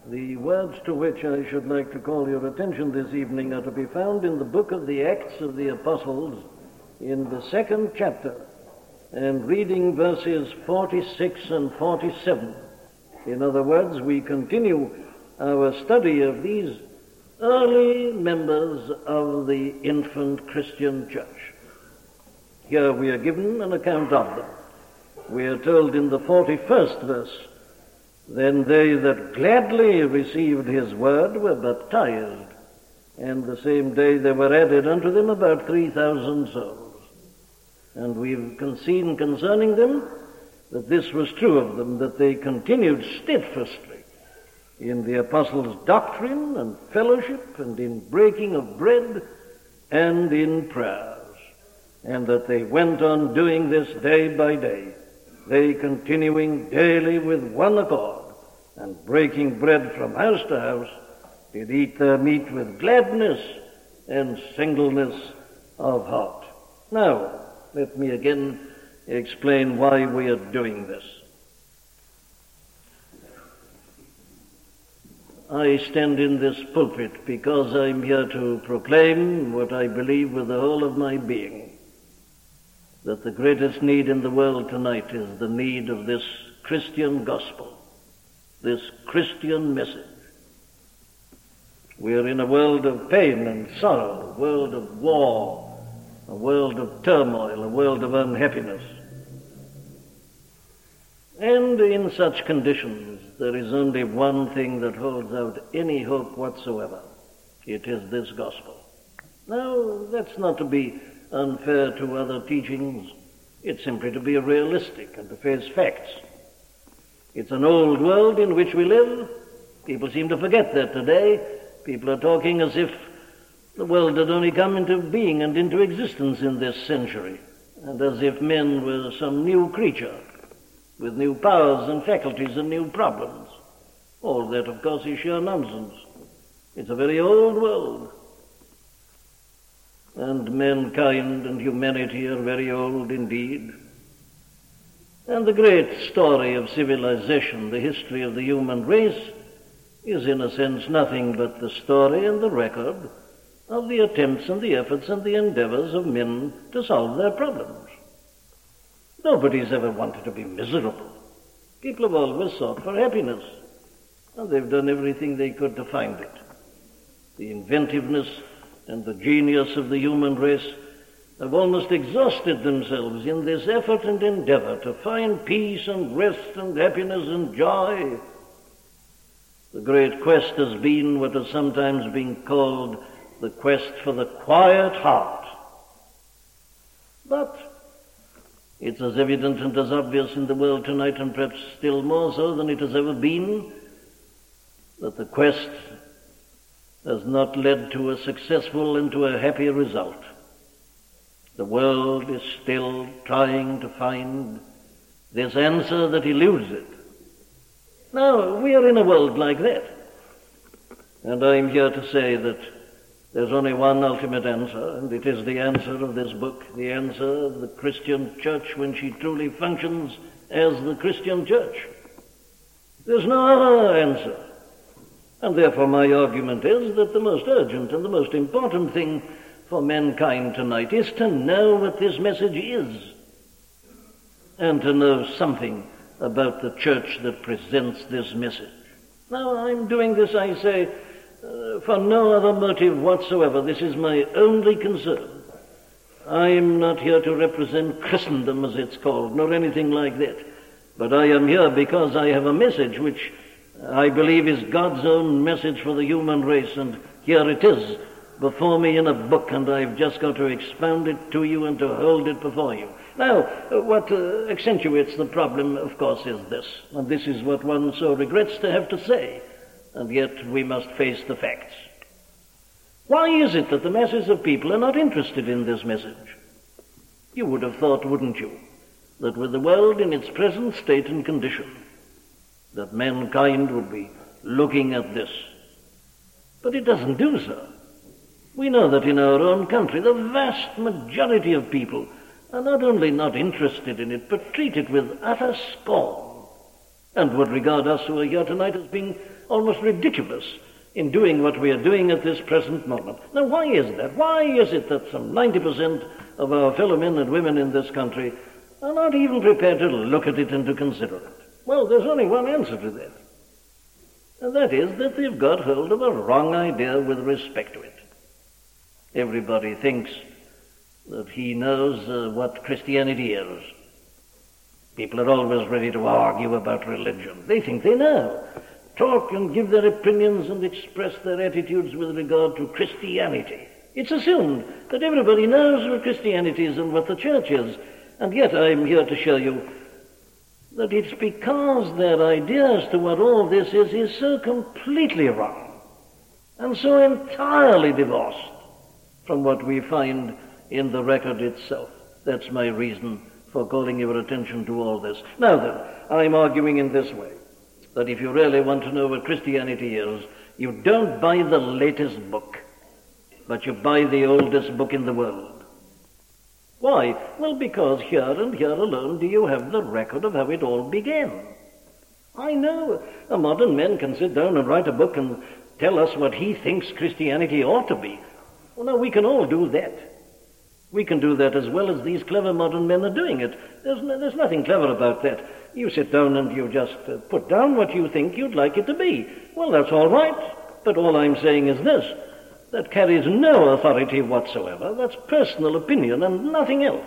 The words to which I should like to call your attention this evening are to be found in the book of the Acts of the Apostles in the 2nd chapter, and reading verses 46 and 47. In other words, we continue our study of these early members of the infant Christian church. Here we are given an account of them. We are told in the 41st verse, "Then they that gladly received his word were baptized, and the same day there were added unto them about 3,000 souls." And we've seen concerning them that this was true of them, that they continued steadfastly in the apostles' doctrine and fellowship, and in breaking of bread, and in prayers, and that they went on doing this day by day, they continuing daily with one accord, and breaking bread from house to house, did eat their meat with gladness and singleness of heart. Now, let me again explain why we are doing this. I stand in this pulpit because I'm here to proclaim what I believe with the whole of my being, that the greatest need in the world tonight is the need of this Christian gospel, this Christian message. We are in a world of pain and sorrow, a world of war, a world of turmoil, a world of unhappiness. And in such conditions, there is only one thing that holds out any hope whatsoever. It is this gospel. Now, that's not to be unfair to other teachings. It's simply to be realistic and to face facts. It's an old world in which we live. People seem to forget that today. People are talking as if the world had only come into being and into existence in this century, and as if men were some new creature with new powers and faculties and new problems. All that, of course, is sheer nonsense. It's a very old world. And mankind and humanity are very old indeed. And the great story of civilization, the history of the human race, is in a sense nothing but the story and the record of the attempts and the efforts and the endeavors of men to solve their problems. Nobody's ever wanted to be miserable. People have always sought for happiness, and they've done everything they could to find it. The inventiveness and the genius of the human race have almost exhausted themselves in this effort and endeavor to find peace and rest and happiness and joy. The great quest has been what has sometimes been called the quest for the quiet heart. But it's as evident and as obvious in the world tonight, and perhaps still more so than it has ever been, that the quest has not led to a successful and to a happy result. The world is still trying to find this answer that eludes it. Now, we are in a world like that, and I'm here to say that there's only one ultimate answer, and it is the answer of this book, the answer of the Christian church when she truly functions as the Christian church. There's no other answer. And therefore my argument is that the most urgent and the most important thing for mankind tonight is to know what this message is, and to know something about the church that presents this message. Now, I'm doing this, I say, for no other motive whatsoever. This is my only concern. I'm not here to represent Christendom, as it's called, nor anything like that. But I am here because I have a message which I believe is God's own message for the human race, and here it is before me in a book, and I've just got to expound it to you and to hold it before you. Now, what accentuates the problem, of course, is this, and this is what one so regrets to have to say, and yet we must face the facts. Why is it that the masses of people are not interested in this message? You would have thought, wouldn't you, that with the world in its present state and condition, that mankind would be looking at this. But it doesn't do so. We know that in our own country, the vast majority of people are not only not interested in it, but treat it with utter scorn, and would regard us who are here tonight as being almost ridiculous in doing what we are doing at this present moment. Now, why is that? Why is it that some 90% of our fellow men and women in this country are not even prepared to look at it and to consider it? Well, there's only one answer to that. And that is that they've got hold of a wrong idea with respect to it. Everybody thinks that he knows what Christianity is. People are always ready to argue about religion. They think they know. Talk and give their opinions and express their attitudes with regard to Christianity. It's assumed that everybody knows what Christianity is and what the church is. And yet I'm here to show you that it's because their idea as to what all this is so completely wrong and so entirely divorced from what we find in the record itself. That's my reason for calling your attention to all this. Now then, I'm arguing in this way, that if you really want to know what Christianity is, you don't buy the latest book, but you buy the oldest book in the world. Why? Well, because here and here alone do you have the record of how it all began. I know a modern man can sit down and write a book and tell us what he thinks Christianity ought to be. Well, now, we can all do that. We can do that as well as these clever modern men are doing it. There's nothing clever about that. You sit down and you just put down what you think you'd like it to be. Well, that's all right. But all I'm saying is this: that carries no authority whatsoever. That's personal opinion and nothing else.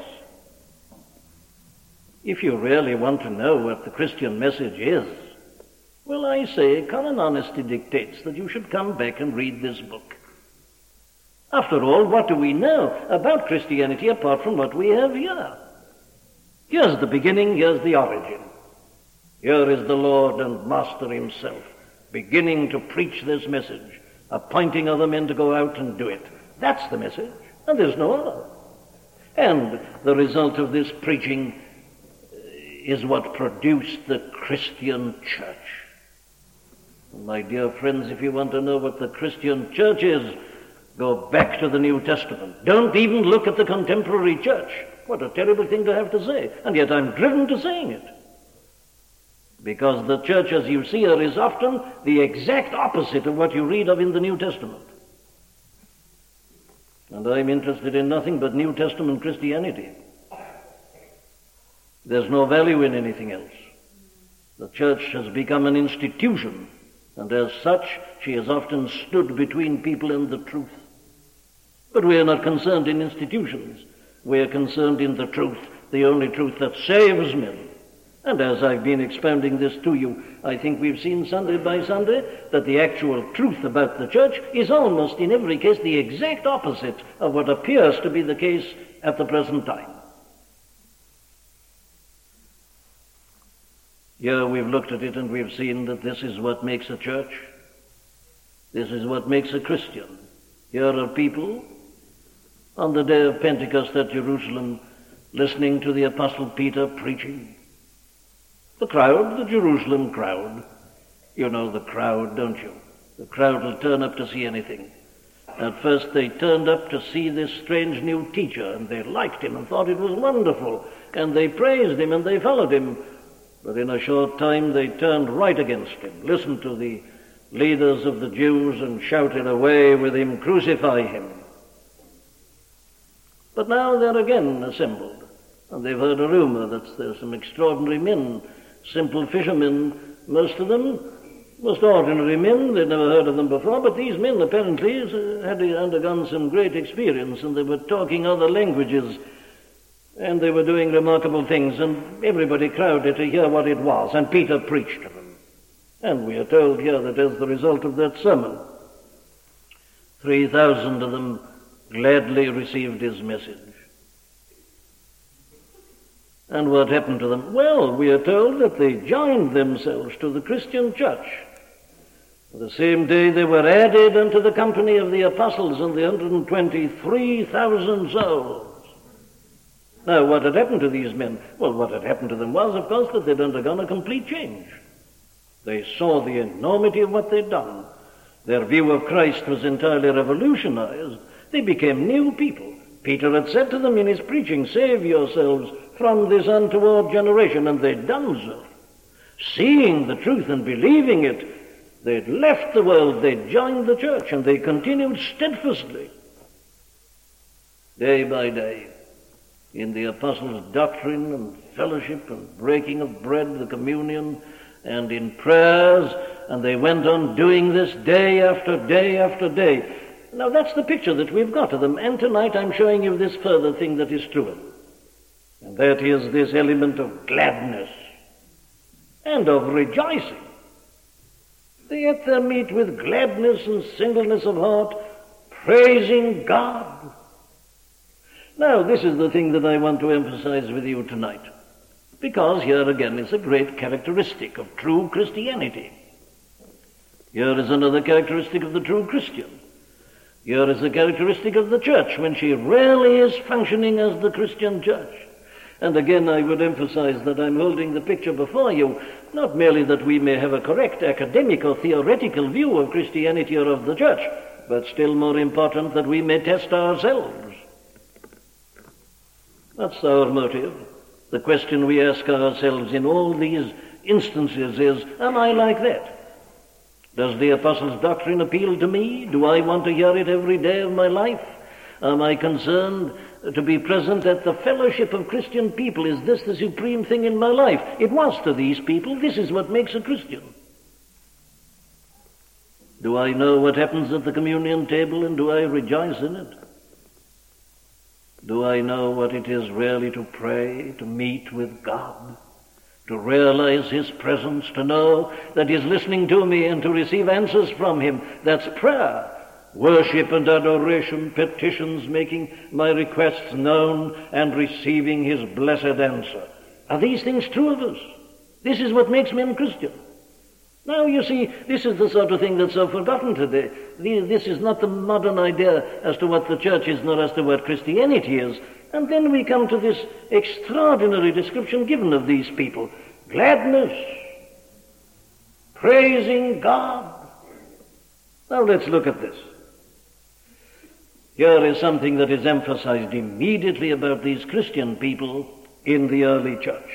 If you really want to know what the Christian message is, well, I say common honesty dictates that you should come back and read this book. After all, what do we know about Christianity apart from what we have here? Here's the beginning, here's the origin. Here is the Lord and Master himself, beginning to preach this message, appointing other men to go out and do it. That's the message, and there's no other. And the result of this preaching is what produced the Christian church. My dear friends, if you want to know what the Christian church is, go back to the New Testament. Don't even look at the contemporary church. What a terrible thing to have to say. And yet I'm driven to saying it. Because the church, as you see her, is often the exact opposite of what you read of in the New Testament. And I'm interested in nothing but New Testament Christianity. There's no value in anything else. The church has become an institution, and as such, she has often stood between people and the truth. But we are not concerned in institutions. We are concerned in the truth, the only truth that saves men. And as I've been expounding this to you, I think we've seen Sunday by Sunday that the actual truth about the church is almost in every case the exact opposite of what appears to be the case at the present time. Here we've looked at it and we've seen that this is what makes a church. This is what makes a Christian. Here are people on the day of Pentecost at Jerusalem listening to the Apostle Peter preaching. The crowd, the Jerusalem crowd. You know the crowd, don't you? The crowd will turn up to see anything. At first they turned up to see this strange new teacher, and they liked him and thought it was wonderful, and they praised him and they followed him. But in a short time they turned right against him, listened to the leaders of the Jews and shouted, "Away with him, crucify him." But now they're again assembled, and they've heard a rumor that there's some extraordinary men, simple fishermen, most of them, most ordinary men. They'd never heard of them before, but these men apparently had undergone some great experience, and they were talking other languages, and they were doing remarkable things, and everybody crowded to hear what it was, and Peter preached to them. And we are told here that as the result of that sermon, 3,000 of them gladly received his message. And what happened to them? Well, we are told that they joined themselves to the Christian church. The same day they were added unto the company of the apostles, and the 123,000 souls. Now, what had happened to these men? Well, what had happened to them was, of course, that they'd undergone a complete change. They saw the enormity of what they'd done. Their view of Christ was entirely revolutionized. They became new people. Peter had said to them in his preaching, "Save yourselves from this untoward generation," and they'd done so. Seeing the truth and believing it, They'd left the world, they'd joined the church, and they continued steadfastly, day by day, in the apostles' doctrine and fellowship and breaking of bread, the communion, and in prayers, and they went on doing this day after day after day. Now that's the picture that we've got of them, and tonight I'm showing you this further thing that is true of them. And that is this element of gladness and of rejoicing. They ate their meat with gladness and singleness of heart, praising God. Now, this is the thing that I want to emphasize with you tonight, because here again is a great characteristic of true Christianity. Here is another characteristic of the true Christian. Here is a characteristic of the church when she really is functioning as the Christian church. And again, I would emphasize that I'm holding the picture before you, not merely that we may have a correct academic or theoretical view of Christianity or of the church, but still more important, that we may test ourselves. That's our motive. The question we ask ourselves in all these instances is, am I like that? Does the apostles' doctrine appeal to me? Do I want to hear it every day of my life? Am I concerned to be present at the fellowship of Christian people? Is this the supreme thing in my life? It was to these people. This is what makes a Christian. Do I know what happens at the communion table, and do I rejoice in it? Do I know what it is really to pray, to meet with God, to realize His presence, to know that He's listening to me and to receive answers from Him? That's prayer. Worship and adoration, petitions, making my requests known and receiving His blessed answer. Are these things true of us? This is what makes men Christian. Now, you see, this is the sort of thing that's so forgotten today. This is not the modern idea as to what the church is, nor as to what Christianity is. And then we come to this extraordinary description given of these people. Gladness, praising God. Now, let's look at this. Here is something that is emphasized immediately about these Christian people in the early church.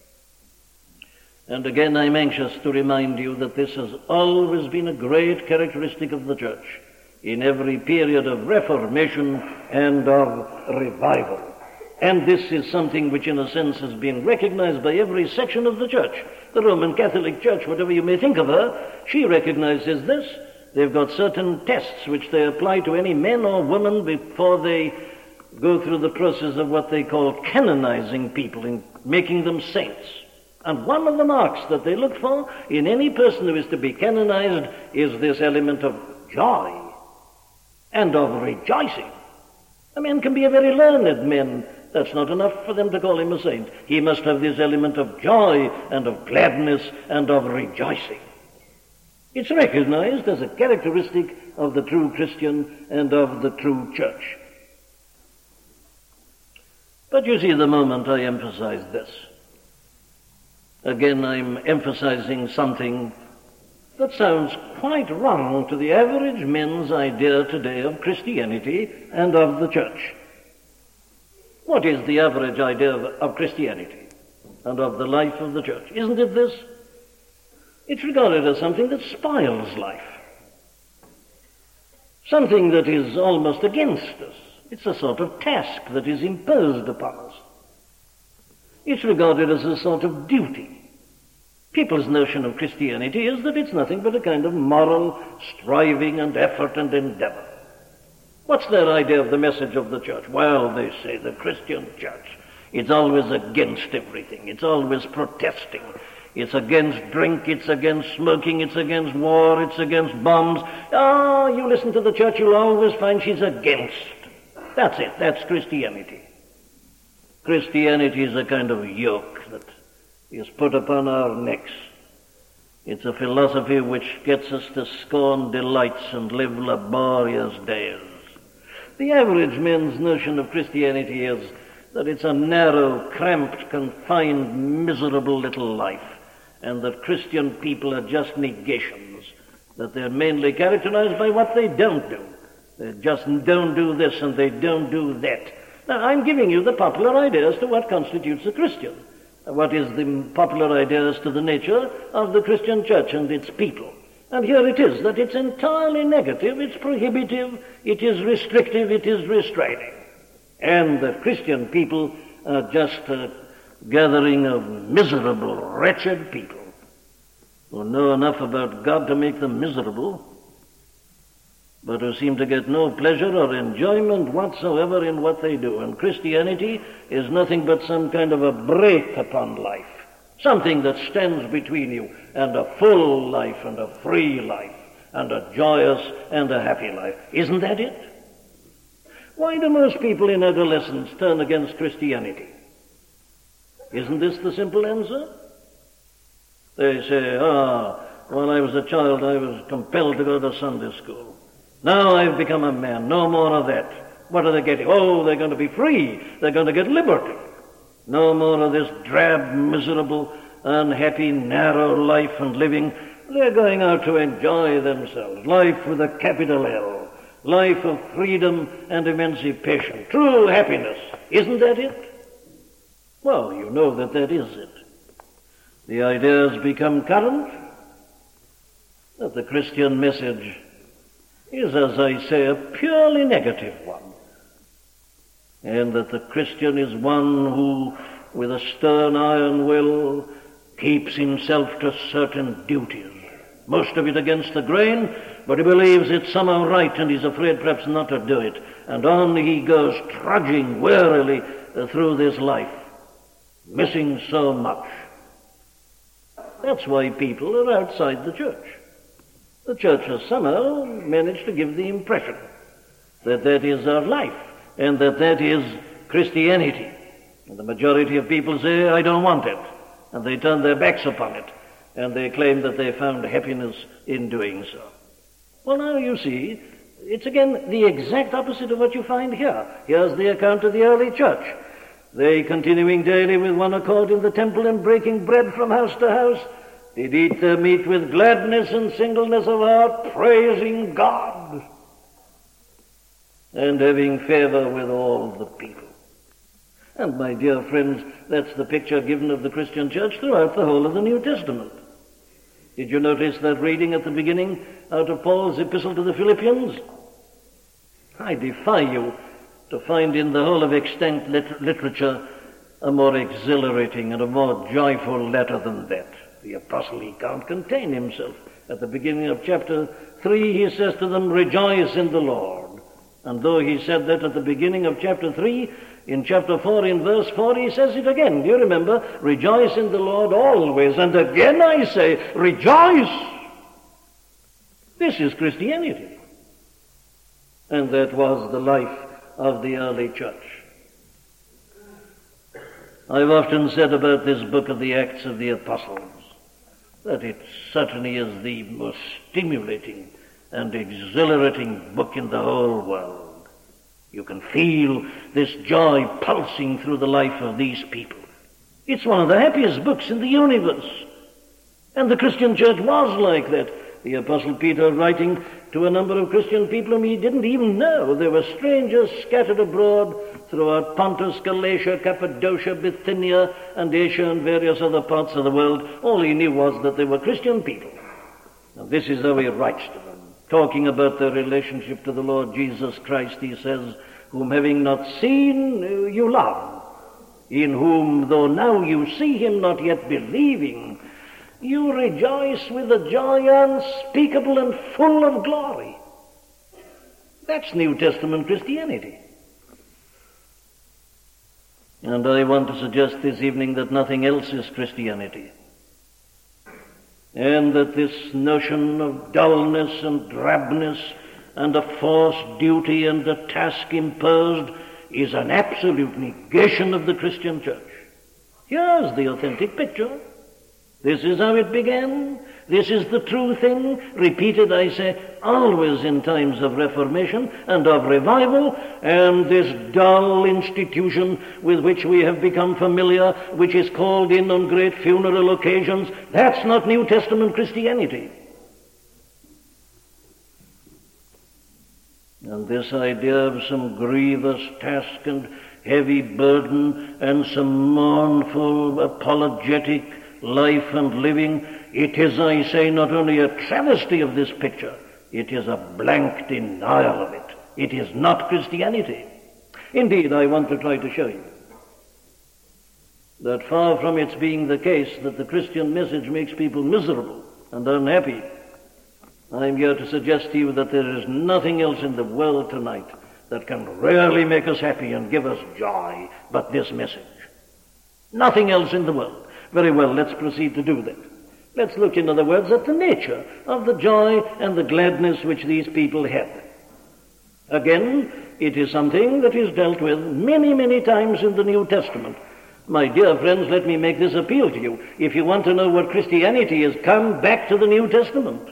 And again, I'm anxious to remind you that this has always been a great characteristic of the church in every period of reformation and of revival. And this is something which, in a sense, has been recognized by every section of the church. The Roman Catholic Church, whatever you may think of her, she recognizes this. They've got certain tests which they apply to any man or woman before they go through the process of what they call canonizing people, in making them saints. And one of the marks that they look for in any person who is to be canonized is this element of joy and of rejoicing. A man can be a very learned man. That's not enough for them to call him a saint. He must have this element of joy and of gladness and of rejoicing. It's recognized as a characteristic of the true Christian and of the true church. But you see, the moment I emphasize this, again, I'm emphasizing something that sounds quite wrong to the average man's idea today of Christianity and of the church. What is the average idea of Christianity and of the life of the church? Isn't it this? It's regarded as something that spoils life, something that is almost against us. It's a sort of task that is imposed upon us. It's regarded as a sort of duty. People's notion of Christianity is that it's nothing but a kind of moral striving and effort and endeavor. What's their idea of the message of the church? Well, they say the Christian church, it's always against everything. It's always protesting. It's against drink, it's against smoking, it's against war, it's against bombs. Oh, you listen to the church, you'll always find she's against. That's it, that's Christianity. Christianity is a kind of yoke that is put upon our necks. It's a philosophy which gets us to scorn delights and live laborious days. The average man's notion of Christianity is that it's a narrow, cramped, confined, miserable little life, and that Christian people are just negations, that they're mainly characterized by what they don't do. They just don't do this and they don't do that. Now, I'm giving you the popular idea as to what constitutes a Christian. What is the popular idea as to the nature of the Christian church and its people. And here it is, that it's entirely negative, it's prohibitive, it is restrictive, it is restraining. And the Christian people are just a gathering of miserable, wretched people who know enough about God to make them miserable, but who seem to get no pleasure or enjoyment whatsoever in what they do. And Christianity is nothing but some kind of a brake upon life, something that stands between you and a full life and a free life and a joyous and a happy life. Isn't that it? Why do most people in adolescence turn against Christianity? Isn't this the simple answer? They say, when I was a child I was compelled to go to Sunday school. Now I've become a man, no more of that. What are they getting? Oh, they're going to be free. They're going to get liberty. No more of this drab, miserable, unhappy, narrow life and living. They're going out to enjoy themselves. Life with a capital L. Life of freedom and emancipation. True happiness. Isn't that it? Well, you know that that is it. The idea has become current that the Christian message is, as I say, a purely negative one. And that the Christian is one who, with a stern iron will, keeps himself to certain duties. Most of it against the grain, but he believes it's somehow right and he's afraid perhaps not to do it. And on he goes trudging wearily through this life, missing so much. That's why people are outside the church. The church has somehow managed to give the impression that that is our life and that that is Christianity. And the majority of people say, I don't want it. And they turn their backs upon it. And they claim that they found happiness in doing so. Well, now you see, it's again the exact opposite of what you find here. Here's the account of the early church. They, continuing daily with one accord in the temple and breaking bread from house to house, did eat their meat with gladness and singleness of heart, praising God, and having favor with all the people. And my dear friends, that's the picture given of the Christian church throughout the whole of the New Testament. Did you notice that reading at the beginning out of Paul's epistle to the Philippians? I defy you to find in the whole of extant literature a more exhilarating and a more joyful letter than that. The apostle, he can't contain himself. At the beginning of chapter 3, he says to them, rejoice in the Lord. And though he said that at the beginning of chapter 3, in chapter 4, in verse 4, he says it again. Do you remember? Rejoice in the Lord always. And again I say, rejoice! This is Christianity. And that was the life of the early church. I've often said about this book of the Acts of the Apostles that it certainly is the most stimulating and exhilarating book in the whole world. You can feel this joy pulsing through the life of these people. It's one of the happiest books in the universe. And the Christian church was like that. The Apostle Peter, writing to a number of Christian people whom he didn't even know. They were strangers scattered abroad throughout Pontus, Galatia, Cappadocia, Bithynia, and Asia, and various other parts of the world. All he knew was that they were Christian people. And this is how he writes to them. Talking about their relationship to the Lord Jesus Christ, he says, whom having not seen, you love, in whom, though now you see him not yet believing, you rejoice with a joy unspeakable and full of glory. That's New Testament Christianity. And I want to suggest this evening that nothing else is Christianity. And that this notion of dullness and drabness and a forced duty and a task imposed is an absolute negation of the Christian church. Here's the authentic picture. This is how it began. This is the true thing, repeated, I say, always in times of reformation and of revival, and this dull institution with which we have become familiar, which is called in on great funeral occasions, that's not New Testament Christianity. And this idea of some grievous task and heavy burden and some mournful, apologetic life and living It is, I say, not only a travesty of this picture, it is a blank denial of it. It is not Christianity. Indeed, I want to try to show you that far from its being the case that the Christian message makes people miserable and unhappy, I am here to suggest to you that there is nothing else in the world tonight that can really make us happy and give us joy but this message. Nothing else in the world. Very well, let's proceed to do that. Let's look, in other words, at the nature of the joy and the gladness which these people had. Again, it is something that is dealt with many, many times in the New Testament. My dear friends, let me make this appeal to you. If you want to know what Christianity is, come back to the New Testament.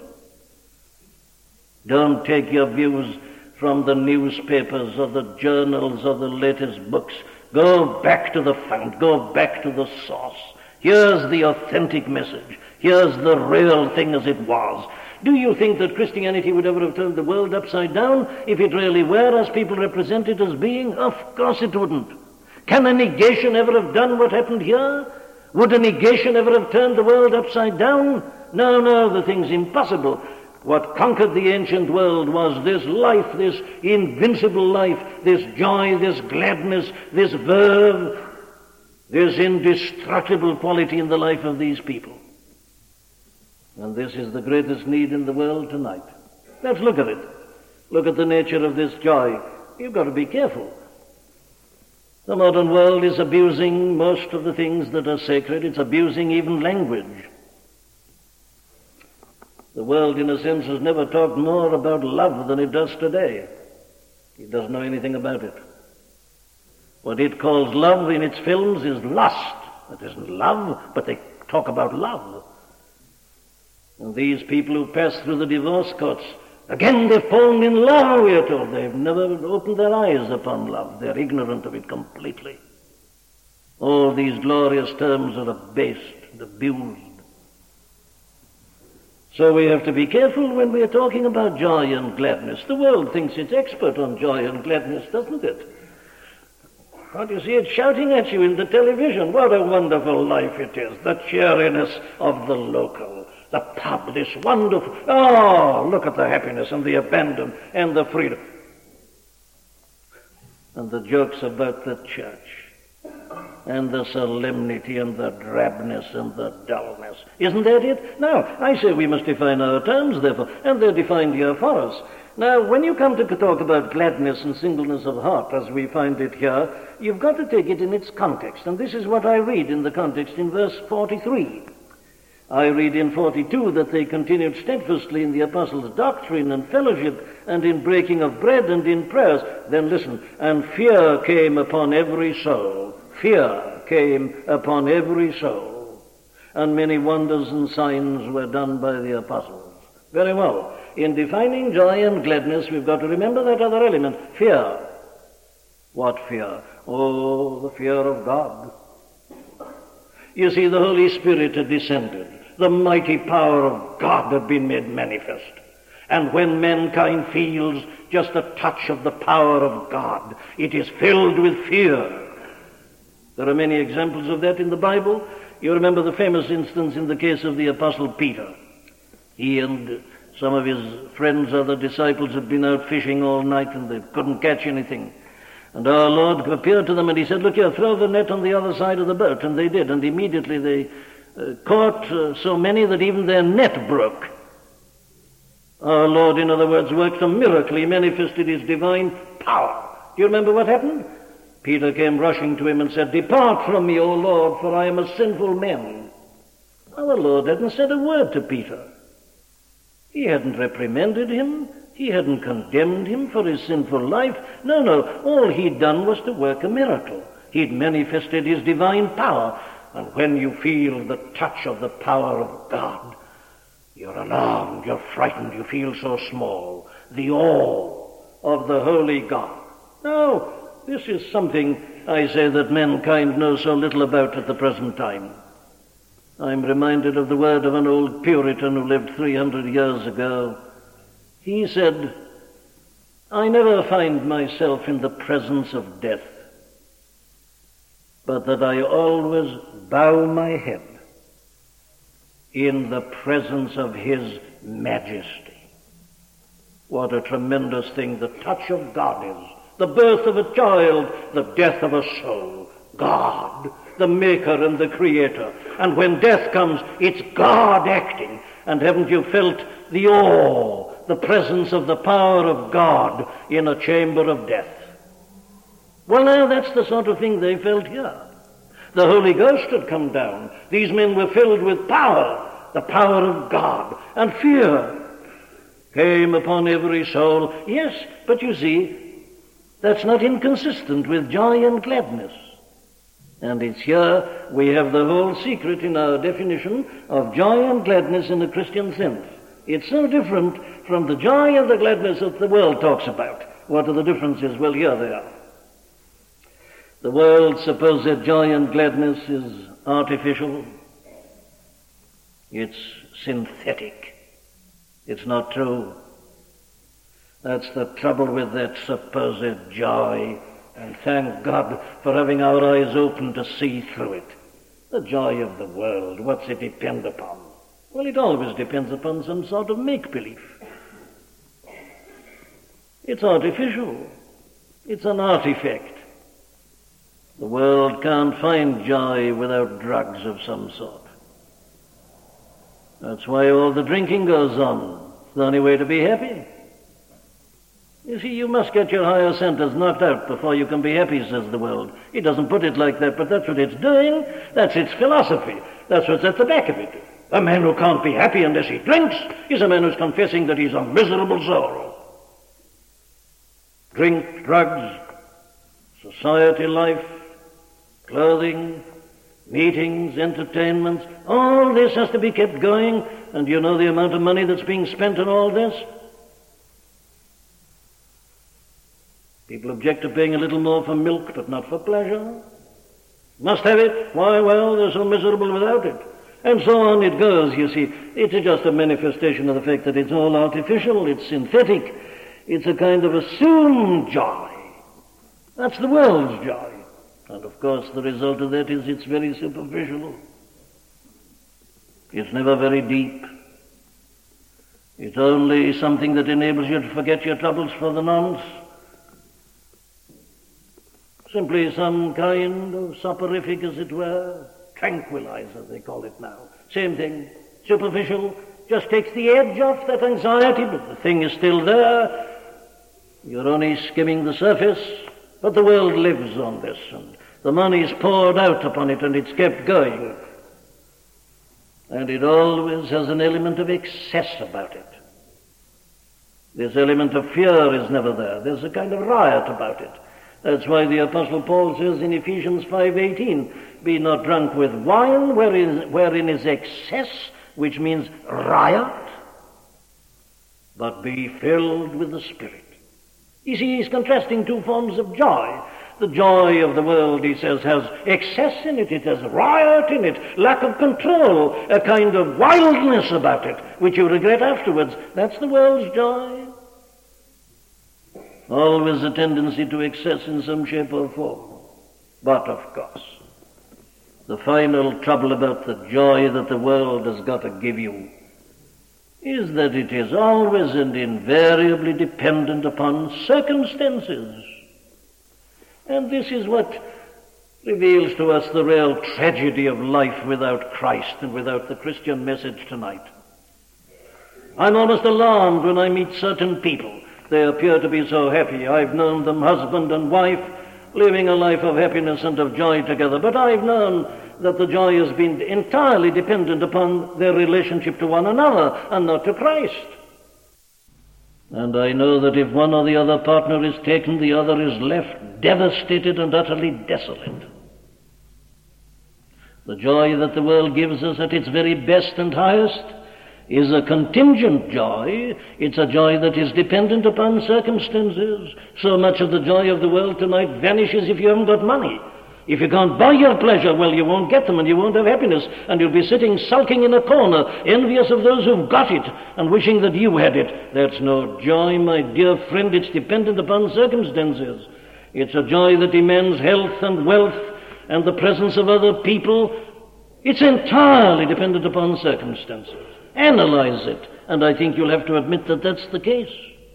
Don't take your views from the newspapers or the journals or the latest books. Go back to the fount. Go back to the source. Here's the authentic message. Here's the real thing as it was. Do you think that Christianity would ever have turned the world upside down if it really were as people represent it as being? Of course it wouldn't. Can a negation ever have done what happened here? Would a negation ever have turned the world upside down? No, the thing's impossible. What conquered the ancient world was this life, this invincible life, this joy, this gladness, this verve, this indestructible quality in the life of these people. And this is the greatest need in the world tonight. Let's look at it. Look at the nature of this joy. You've got to be careful. The modern world is abusing most of the things that are sacred. It's abusing even language. The world, in a sense, has never talked more about love than it does today. It doesn't know anything about it. What it calls love in its films is lust. It isn't love, but they talk about love. And these people who pass through the divorce courts, again they've fallen in love, we are told. They've never opened their eyes upon love. They're ignorant of it completely. All these glorious terms are abased and abused. So we have to be careful when we are talking about joy and gladness. The world thinks it's expert on joy and gladness, doesn't it? Can't you see it shouting at you in the television? What a wonderful life it is. The cheeriness of the local. The pub, this wonderful... Oh, look at the happiness and the abandon and the freedom. And the jokes about the church. And the solemnity and the drabness and the dullness. Isn't that it? Now, I say we must define our terms, therefore, and they're defined here for us. Now, when you come to talk about gladness and singleness of heart, as we find it here, you've got to take it in its context. And this is what I read in the context in verse 43. I read in 42 that they continued steadfastly in the apostles' doctrine and fellowship and in breaking of bread and in prayers. Then listen, and fear came upon every soul. Fear came upon every soul. And many wonders and signs were done by the apostles. Very well. In defining joy and gladness, we've got to remember that other element, fear. What fear? Oh, the fear of God. You see, the Holy Spirit had descended. The mighty power of God had been made manifest. And when mankind feels just a touch of the power of God, it is filled with fear. There are many examples of that in the Bible. You remember the famous instance in the case of the Apostle Peter. He and some of his friends, other disciples, had been out fishing all night and they couldn't catch anything. And our Lord appeared to them and he said, look here, throw the net on the other side of the boat. And they did, and immediately they caught so many that even their net broke. Our Lord, in other words, worked a miracle. He manifested his divine power. Do you remember what happened? Peter came rushing to him and said, depart from me, O Lord, for I am a sinful man. Well, the Lord hadn't said a word to Peter. He hadn't reprimanded him. He hadn't condemned him for his sinful life. No. All he'd done was to work a miracle. He'd manifested his divine power. And when you feel the touch of the power of God, you're alarmed, you're frightened, you feel so small. The awe of the holy God. Now, this is something, I say, that mankind knows so little about at the present time. I'm reminded of the word of an old Puritan who lived 300 years ago. He said, I never find myself in the presence of death, but that I always bow my head in the presence of his majesty. What a tremendous thing the touch of God is. The birth of a child, the death of a soul. God, the maker and the creator. And when death comes, it's God acting. And haven't you felt the awe, the presence of the power of God in a chamber of death? Well, now that's the sort of thing they felt here. The Holy Ghost had come down. These men were filled with power, the power of God, and fear came upon every soul. Yes, but you see, that's not inconsistent with joy and gladness. And it's here we have the whole secret in our definition of joy and gladness in the Christian sense. It's so different from the joy and the gladness that the world talks about. What are the differences? Well, here they are. The world supposes that joy and gladness is artificial. It's synthetic. It's not true. That's the trouble with that supposed joy. And thank God for having our eyes open to see through it. The joy of the world, what's it depend upon? Well, it always depends upon some sort of make-believe. It's artificial. It's an artifact. The world can't find joy without drugs of some sort. That's why all the drinking goes on. It's the only way to be happy. You see, you must get your higher centers knocked out before you can be happy, says the world. It doesn't put it like that, but that's what it's doing. That's its philosophy. That's what's at the back of it. A man who can't be happy unless he drinks is a man who's confessing that he's a miserable soul. Drink, drugs, society life, clothing, meetings, entertainments, all this has to be kept going, and you know the amount of money that's being spent on all this? People object to paying a little more for milk, but not for pleasure. Must have it. Why? Well, they're so miserable without it. And so on it goes, you see. It's just a manifestation of the fact that it's all artificial, it's synthetic, it's a kind of assumed joy. That's the world's joy. And of course the result of that is it's very superficial. It's never very deep. It's only something that enables you to forget your troubles for the nonce. Simply some kind of soporific, as it were, tranquilizer, they call it now. Same thing, superficial, just takes the edge off that anxiety, but the thing is still there. You're only skimming the surface, but the world lives on this, and the money's poured out upon it, and it's kept going. And it always has an element of excess about it. This element of fear is never there. There's a kind of riot about it. That's why the Apostle Paul says in Ephesians 5:18, be not drunk with wine wherein is excess, which means riot, but be filled with the Spirit. You see, he's contrasting two forms of joy. The joy of the world, he says, has excess in it, it has riot in it, lack of control, a kind of wildness about it, which you regret afterwards. That's the world's joy. Always a tendency to excess in some shape or form. But, of course, the final trouble about the joy that the world has got to give you is that it is always and invariably dependent upon circumstances. And this is what reveals to us the real tragedy of life without Christ and without the Christian message tonight. I'm almost alarmed when I meet certain people. They appear to be so happy. I've known them, husband and wife, living a life of happiness and of joy together. But I've known that the joy has been entirely dependent upon their relationship to one another and not to Christ. And I know that if one or the other partner is taken, the other is left devastated and utterly desolate. The joy that the world gives us at its very best and highest is a contingent joy. It's a joy that is dependent upon circumstances. So much of the joy of the world tonight vanishes if you haven't got money. If you can't buy your pleasure, well, you won't get them and you won't have happiness, and you'll be sitting sulking in a corner, envious of those who've got it and wishing that you had it. That's no joy, my dear friend. It's dependent upon circumstances. It's a joy that demands health and wealth and the presence of other people It's entirely dependent upon circumstances. Analyze it, and I think you'll have to admit that that's the case.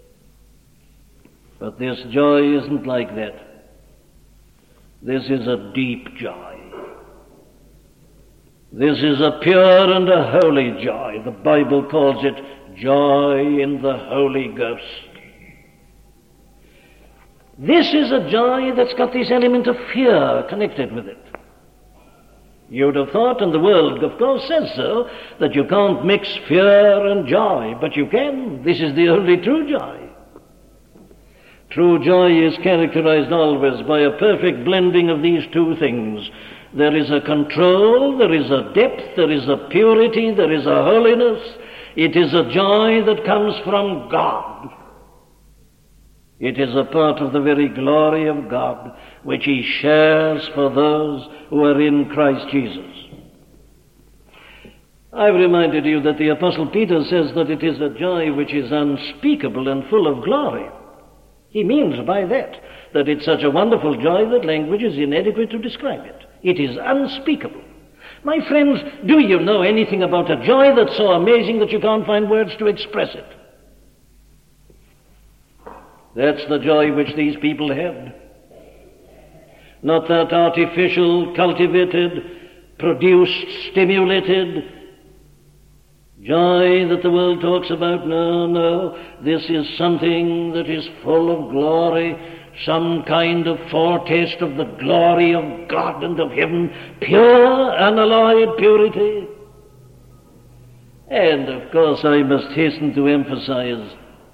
But this joy isn't like that. This is a deep joy. This is a pure and a holy joy. The Bible calls it joy in the Holy Ghost. This is a joy that's got this element of fear connected with it. You'd have thought, and the world of course says so, that you can't mix fear and joy, but you can. This is the only true joy. True joy is characterized always by a perfect blending of these two things. There is a control, there is a depth, there is a purity, there is a holiness. It is a joy that comes from God. It is a part of the very glory of God, which He shares for those who are in Christ Jesus. I've reminded you that the Apostle Peter says that it is a joy which is unspeakable and full of glory. He means by that it's such a wonderful joy that language is inadequate to describe it. It is unspeakable. My friends, do you know anything about a joy that's so amazing that you can't find words to express it? That's the joy which these people had. Not that artificial, cultivated, produced, stimulated joy that the world talks about. No. This is something that is full of glory, some kind of foretaste of the glory of God and of heaven, pure, unalloyed purity. And of course I must hasten to emphasize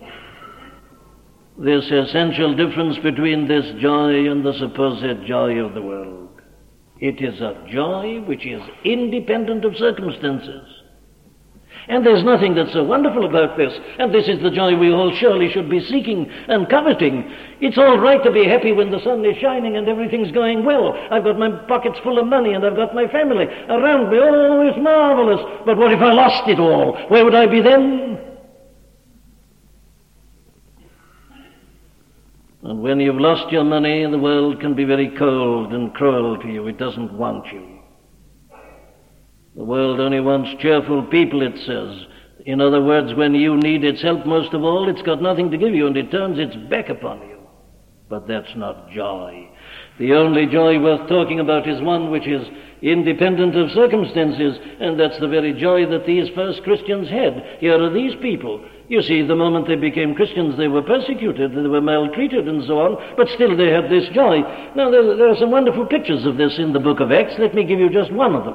this essential difference between this joy and the supposed joy of the world. It is a joy which is independent of circumstances. And there's nothing that's so wonderful about this, and this is the joy we all surely should be seeking and coveting. It's all right to be happy when the sun is shining and everything's going well. I've got my pockets full of money and I've got my family around me. Oh, it's marvelous. But what if I lost it all? Where would I be then? And when you've lost your money, the world can be very cold and cruel to you. It doesn't want you. The world only wants cheerful people, it says. In other words, when you need its help most of all, it's got nothing to give you and it turns its back upon you. But that's not joy. The only joy worth talking about is one which is independent of circumstances, and that's the very joy that these first Christians had. Here are these people. You see, the moment they became Christians, they were persecuted, they were maltreated and so on, but still they had this joy. Now, there are some wonderful pictures of this in the book of Acts. Let me give you just one of them.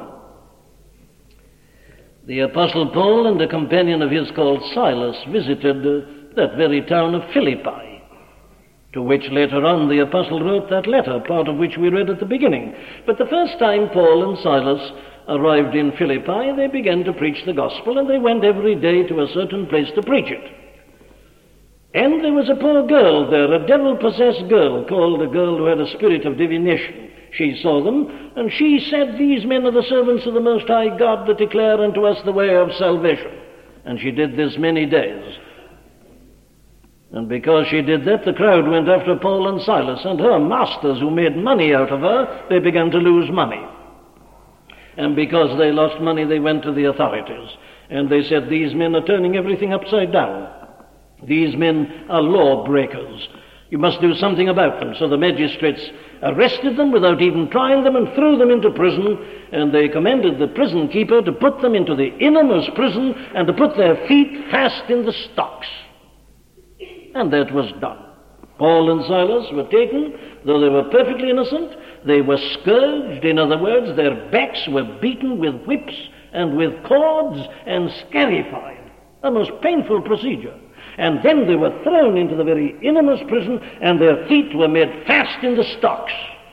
The Apostle Paul and a companion of his called Silas visited that very town of Philippi, to which later on the Apostle wrote that letter, part of which we read at the beginning. But the first time Paul and Silas arrived in Philippi, they began to preach the gospel, and they went every day to a certain place to preach it. And there was a poor girl there, a devil-possessed girl, called a girl who had a spirit of divination. She saw them, and she said, "These men are the servants of the Most High God that declare unto us the way of salvation." And she did this many days. And because she did that, the crowd went after Paul and Silas, and her masters, who made money out of her, they began to lose money. And because they lost money, they went to the authorities. And they said, "These men are turning everything upside down. These men are lawbreakers. You must do something about them." So the magistrates arrested them without even trying them and threw them into prison, and they commanded the prison keeper to put them into the innermost prison and to put their feet fast in the stocks. And that was done. Paul and Silas were taken, though they were perfectly innocent. They were scourged. In other words, their backs were beaten with whips and with cords and scarified. A most painful procedure. And then they were thrown into the very innermost prison, and their feet were made fast in the stocks.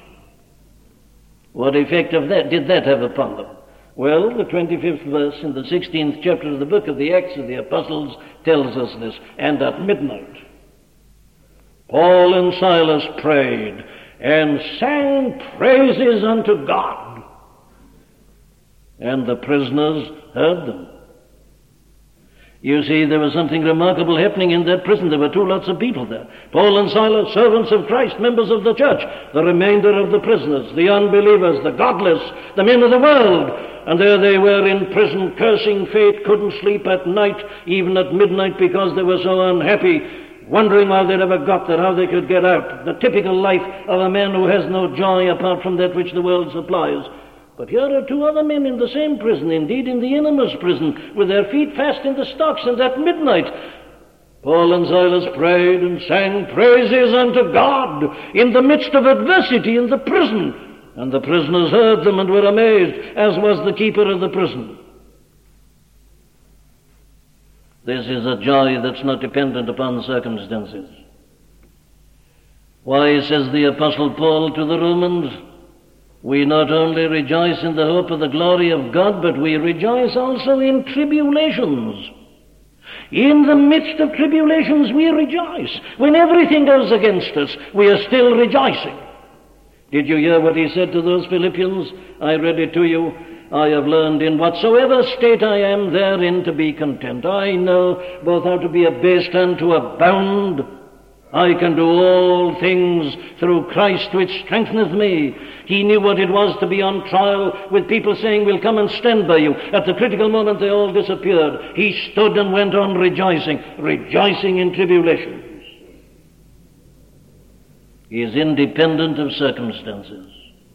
What effect did that have upon them? Well, the 25th verse in the 16th chapter of the book of the Acts of the Apostles tells us this. "And at midnight, Paul and Silas prayed and sang praises unto God, and the prisoners heard them." You see, there was something remarkable happening in that prison. There were two lots of people there. Paul and Silas, servants of Christ, members of the church. The remainder of the prisoners, the unbelievers, the godless, the men of the world. And there they were in prison, cursing fate, couldn't sleep at night, even at midnight, because they were so unhappy, wondering how they'd ever got there, how they could get out. The typical life of a man who has no joy apart from that which the world supplies. But here are two other men in the same prison, indeed in the innermost prison, with their feet fast in the stocks, and at midnight Paul and Silas prayed and sang praises unto God in the midst of adversity in the prison. And the prisoners heard them and were amazed, as was the keeper of the prison. This is a joy that's not dependent upon circumstances. Why, says the Apostle Paul to the Romans, we not only rejoice in the hope of the glory of God, but we rejoice also in tribulations. In the midst of tribulations we rejoice. When everything goes against us, we are still rejoicing. Did you hear what he said to those Philippians? I read it to you. I have learned in whatsoever state I am therein to be content. I know both how to be abased and to abound. I can do all things through Christ which strengtheneth me. He knew what it was to be on trial with people saying, we'll come and stand by you. At the critical moment they all disappeared. He stood and went on rejoicing in tribulations. He is independent of circumstances.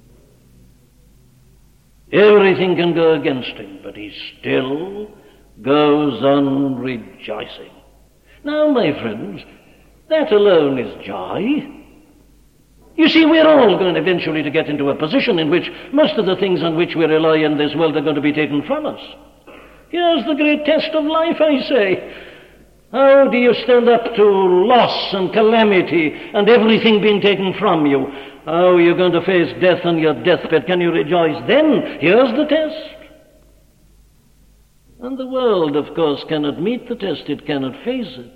Everything can go against him, but he still goes on rejoicing. Now, my friends, that alone is joy. You see, we're all going eventually to get into a position in which most of the things on which we rely in this world are going to be taken from us. Here's the great test of life, I say. How do you stand up to loss and calamity and everything being taken from you? How are you going to face death on your deathbed? Can you rejoice then? Here's the test. And the world, of course, cannot meet the test. It cannot face it.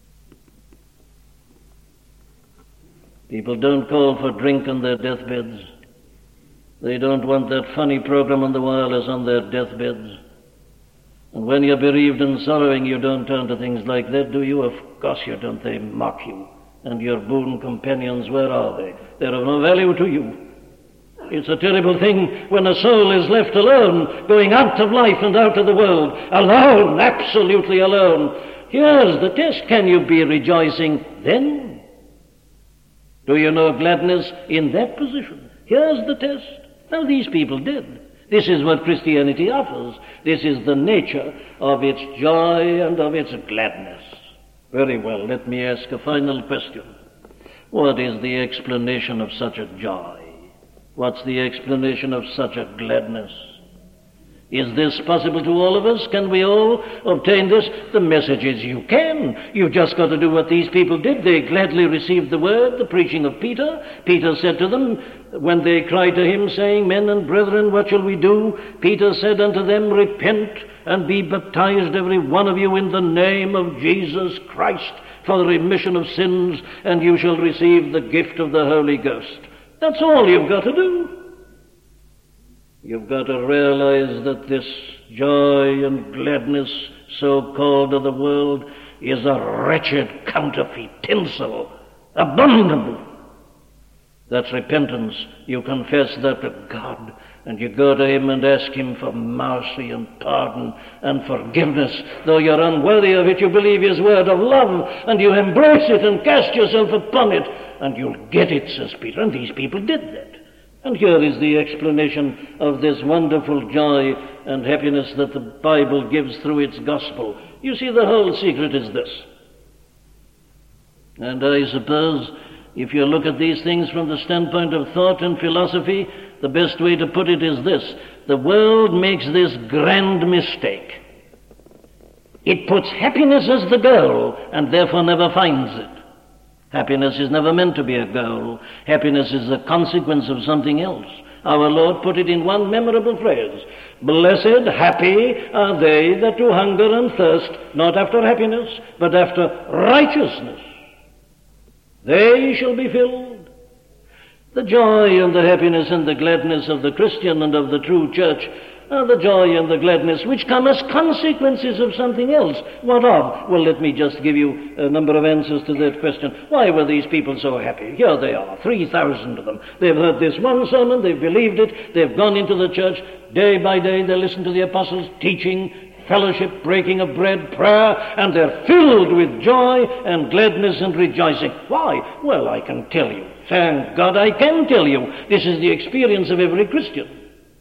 People don't call for drink on their deathbeds. They don't want that funny program on the wireless on their deathbeds. And when you're bereaved and sorrowing, you don't turn to things like that, do you? Of course you don't. They mock you. And your boon companions, where are they? They're of no value to you. It's a terrible thing when a soul is left alone, going out of life and out of the world. Alone, absolutely alone. Here's the test. Can you be rejoicing then? Do you know gladness in that position? Here's the test. Now, these people did. This is what Christianity offers. This is the nature of its joy and of its gladness. Very well, let me ask a final question. What is the explanation of such a joy? What's the explanation of such a gladness? Is this possible to all of us? Can we all obtain this? The message is you can. You've just got to do what these people did. They gladly received the word, the preaching of Peter. Peter said to them, when they cried to him, saying, Men and brethren, what shall we do? Peter said unto them, Repent and be baptized every one of you in the name of Jesus Christ for the remission of sins, and you shall receive the gift of the Holy Ghost. That's all you've got to do. You've got to realize that this joy and gladness, so-called of the world, is a wretched counterfeit, tinsel, abominable. That's repentance. You confess that to God, and you go to him and ask him for mercy and pardon and forgiveness. Though you're unworthy of it, you believe his word of love, and you embrace it and cast yourself upon it, and you'll get it, says Peter. And these people did that. And here is the explanation of this wonderful joy and happiness that the Bible gives through its gospel. You see, the whole secret is this. And I suppose if you look at these things from the standpoint of thought and philosophy, the best way to put it is this. The world makes this grand mistake. It puts happiness as the goal and therefore never finds it. Happiness is never meant to be a goal. Happiness is a consequence of something else. Our Lord put it in one memorable phrase. Blessed, happy are they that do hunger and thirst, not after happiness, but after righteousness. They shall be filled. The joy and the happiness and the gladness of the Christian and of the true church the joy and the gladness which come as consequences of something else. What of? Well, let me just give you a number of answers to that question. Why were these people so happy? Here they are, 3,000 of them. They've heard this one sermon, they've believed it, they've gone into the church. Day by day they listen to the apostles' teaching, fellowship, breaking of bread, prayer, and they're filled with joy and gladness and rejoicing. Why? Well, I can tell you. Thank God I can tell you. This is the experience of every Christian.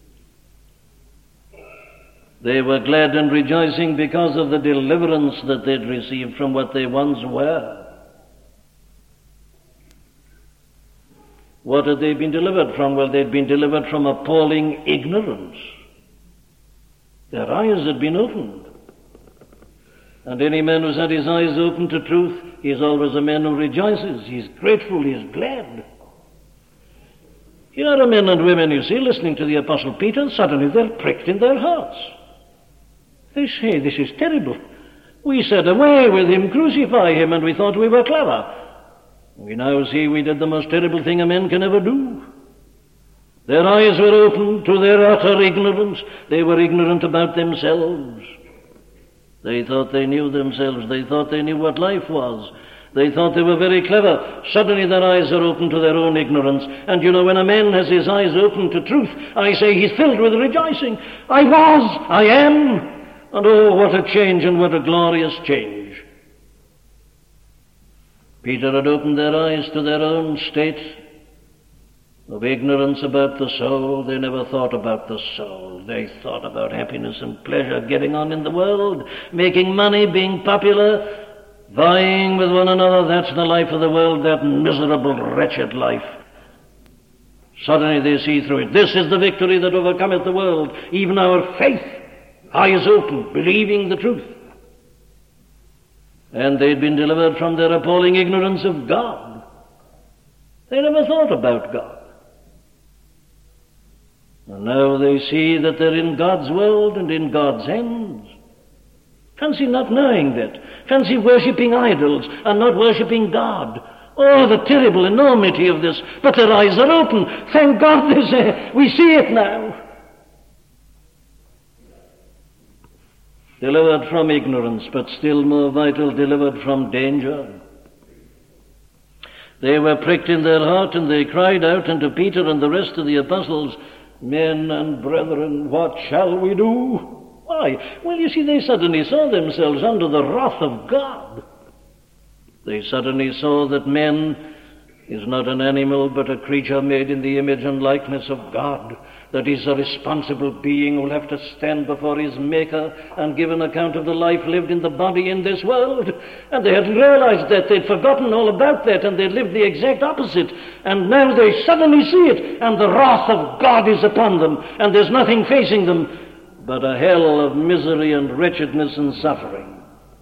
They were glad and rejoicing because of the deliverance that they'd received from what they once were. What had they been delivered from? Well, they'd been delivered from appalling ignorance. Their eyes had been opened. And any man who's had his eyes opened to truth, he's always a man who rejoices. He's grateful, he's glad. Here are men and women, you see, listening to the Apostle Peter. Suddenly they're pricked in their hearts. They say, this is terrible. We said, away with him, crucify him, and we thought we were clever. We now see we did the most terrible thing a man can ever do. Their eyes were opened to their utter ignorance. They were ignorant about themselves. They thought they knew themselves. They thought they knew what life was. They thought they were very clever. Suddenly their eyes are open to their own ignorance. And you know, when a man has his eyes open to truth, I say he's filled with rejoicing. I am. And oh, what a change and what a glorious change. Peter had opened their eyes to their own state of ignorance about the soul. They never thought about the soul. They thought about happiness and pleasure, getting on in the world, making money, being popular, vying with one another. That's the life of the world, that miserable, wretched life. Suddenly they see through it. This is the victory that overcometh the world, even our faith. Eyes open, believing the truth. And they'd been delivered from their appalling ignorance of God. They never thought about God. And now they see that they're in God's world and in God's hands. Fancy not knowing that. Fancy worshipping idols and not worshipping God. Oh, the terrible enormity of this. But their eyes are open. Thank God we see it now. Delivered from ignorance, but still more vital, delivered from danger. They were pricked in their heart, and they cried out unto Peter and the rest of the apostles, men and brethren, what shall we do? Why? Well, you see, they suddenly saw themselves under the wrath of God. They suddenly saw that man is not an animal, but a creature made in the image and likeness of God, that he's a responsible being who will have to stand before his Maker and give an account of the life lived in the body in this world. And they hadn't realized that. They'd forgotten all about that, and they'd lived the exact opposite. And now they suddenly see it, and the wrath of God is upon them, and there's nothing facing them but a hell of misery and wretchedness and suffering.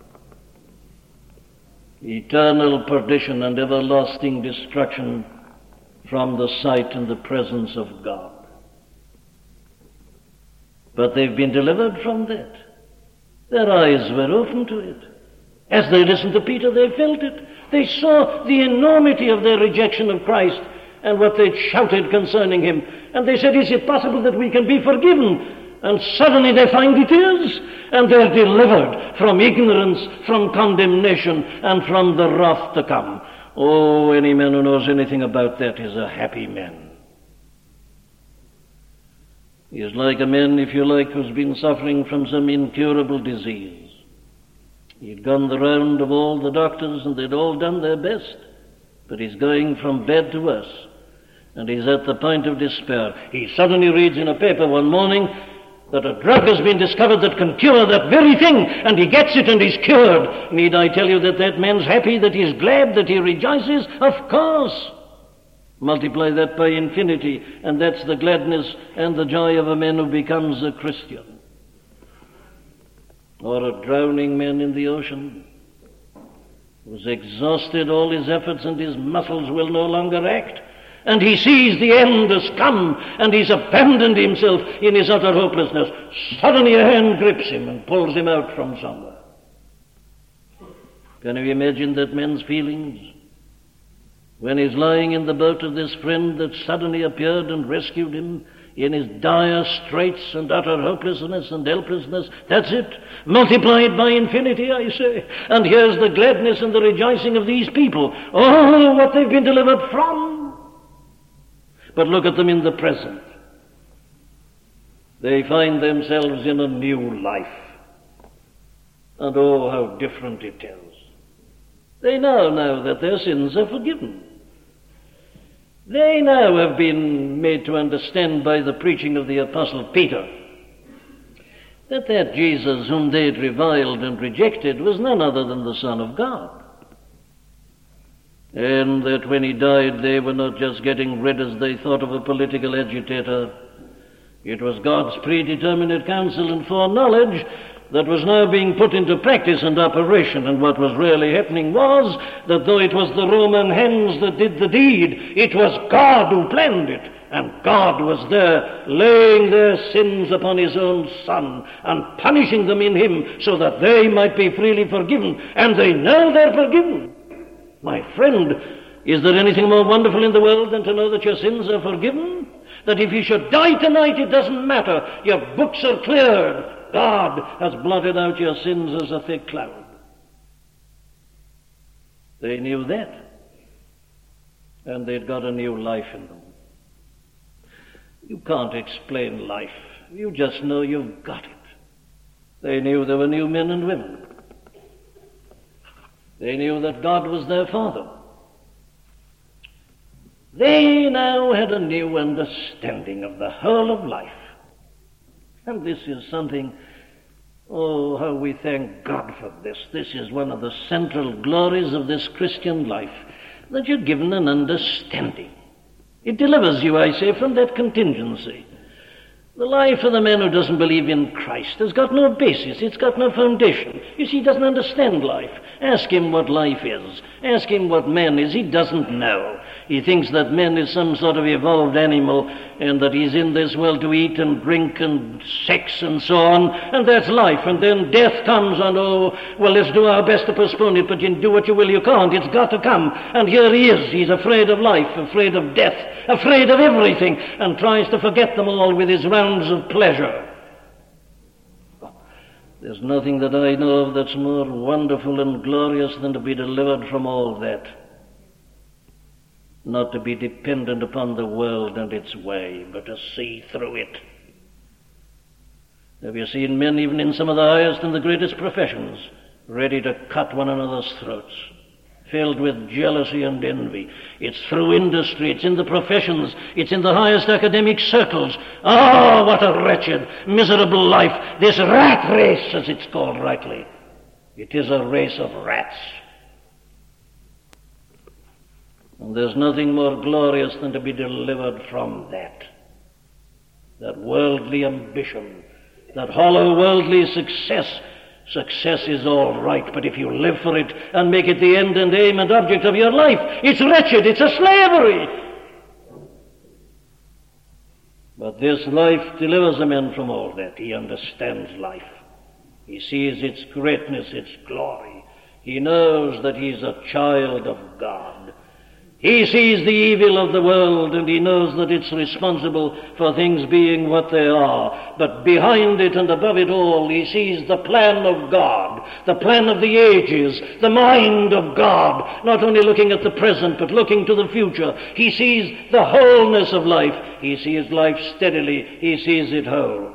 Eternal perdition and everlasting destruction from the sight and the presence of God. But they've been delivered from that. Their eyes were open to it. As they listened to Peter, they felt it. They saw the enormity of their rejection of Christ and what they'd shouted concerning him. And they said, is it possible that we can be forgiven? And suddenly they find it is, and they're delivered from ignorance, from condemnation, and from the wrath to come. Oh, any man who knows anything about that is a happy man. He is like a man, if you like, who's been suffering from some incurable disease. He'd gone the round of all the doctors, and they'd all done their best, but he's going from bad to worse, and he's at the point of despair. He suddenly reads in a paper one morning that a drug has been discovered that can cure that very thing, and he gets it and he's cured. Need I tell you that that man's happy, that he's glad, that he rejoices? Of course. Multiply that by infinity, and that's the gladness and the joy of a man who becomes a Christian. Or a drowning man in the ocean, who's exhausted all his efforts and his muscles will no longer act, and he sees the end has come, and he's abandoned himself in his utter hopelessness. Suddenly a hand grips him and pulls him out from somewhere. Can you imagine that man's feelings when he's lying in the boat of this friend that suddenly appeared and rescued him? in his dire straits and utter hopelessness and helplessness. That's it. Multiplied by infinity, I say. And here's the gladness and the rejoicing of these people. Oh, what they've been delivered from. But look at them in the present. They find themselves in a new life. And oh, how different it is. They now know that their sins are forgiven. They now have been made to understand by the preaching of the Apostle Peter that Jesus whom they had reviled and rejected was none other than the Son of God. And that when he died, they were not just getting rid, as they thought, of a political agitator. It was God's predeterminate counsel and foreknowledge that was now being put into practice and operation. And what was really happening was that though it was the Roman hands that did the deed, it was God who planned it. And God was there laying their sins upon his own Son and punishing them in him so that they might be freely forgiven. And they know they're forgiven. My friend, is there anything more wonderful in the world than to know that your sins are forgiven? That if you should die tonight, it doesn't matter. Your books are cleared. God has blotted out your sins as a thick cloud. They knew that. And they'd got a new life in them. You can't explain life. You just know you've got it. They knew there were new men and women. They knew that God was their Father. They now had a new understanding of the whole of life. And this is something, oh, how we thank God for this. This is one of the central glories of this Christian life, that you're given an understanding. It delivers you, I say, from that contingency. The life of the man who doesn't believe in Christ has got no basis. It's got no foundation. You see, he doesn't understand life. Ask him what life is. Ask him what man is. He doesn't know. He thinks that man is some sort of evolved animal and that he's in this world to eat and drink and sex and so on, and that's life. And then death comes and, oh, well, let's do our best to postpone it, but you can do what you will, you can't. It's got to come. And here he is. He's afraid of life, afraid of death, afraid of everything, and tries to forget them all with his rounds of pleasure. There's nothing that I know of that's more wonderful and glorious than to be delivered from all that. Not to be dependent upon the world and its way, but to see through it. Have you seen men, even in some of the highest and the greatest professions, ready to cut one another's throats, filled with jealousy and envy? It's through industry, it's in the professions, it's in the highest academic circles. Oh, what a wretched, miserable life, this rat race, as it's called rightly. It is a race of rats. And there's nothing more glorious than to be delivered from that worldly ambition, that hollow worldly success. Success is all right, but if you live for it and make it the end and aim and object of your life, it's wretched, it's a slavery. But this life delivers a man from all that. He understands life. He sees its greatness, its glory. He knows that he's a child of God. He sees the evil of the world, and he knows that it's responsible for things being what they are. But behind it and above it all, he sees the plan of God, the plan of the ages, the mind of God, not only looking at the present, but looking to the future. He sees the wholeness of life. He sees life steadily. He sees it whole.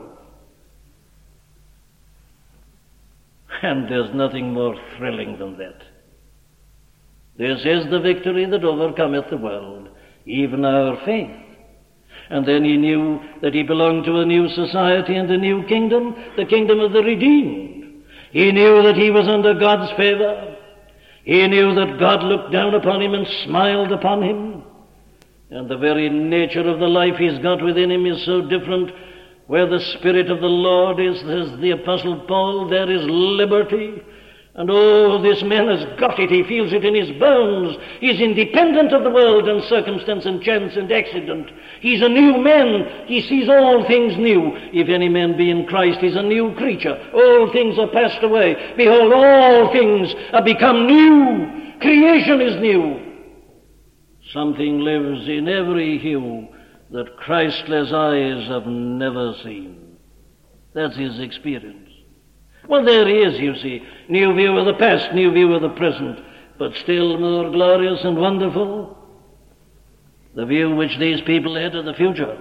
And there's nothing more thrilling than that. This is the victory that overcometh the world, even our faith. And then he knew that he belonged to a new society and a new kingdom, the kingdom of the redeemed. He knew that he was under God's favor. He knew that God looked down upon him and smiled upon him. And the very nature of the life he's got within him is so different. Where the Spirit of the Lord is, says the Apostle Paul, there is liberty. And oh, this man has got it. He feels it in his bones. He's independent of the world and circumstance and chance and accident. He's a new man. He sees all things new. If any man be in Christ, he's a new creature. All things are passed away. Behold, all things are become new. Creation is new. Something lives in every hue that Christless eyes have never seen. That's his experience. Well, there he is, you see. New view of the past, new view of the present, but still more glorious and wonderful, the view which these people had of the future.